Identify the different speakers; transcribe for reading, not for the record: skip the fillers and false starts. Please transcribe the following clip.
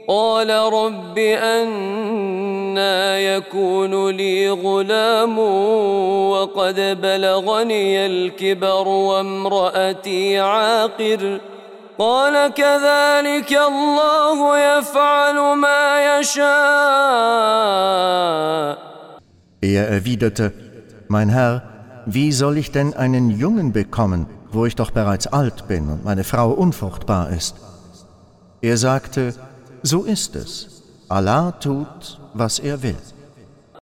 Speaker 1: قال رب أنى يكون لي غلام وقد بلغني الكبر وامرأتي عاقر قال كذلك الله يفعل ما يشاء.
Speaker 2: Er erwiderte: Mein Herr, wie soll ich denn einen Jungen bekommen, wo ich doch bereits alt bin und meine Frau unfruchtbar ist? Er sagte: So ist es. Allah tut, was er will.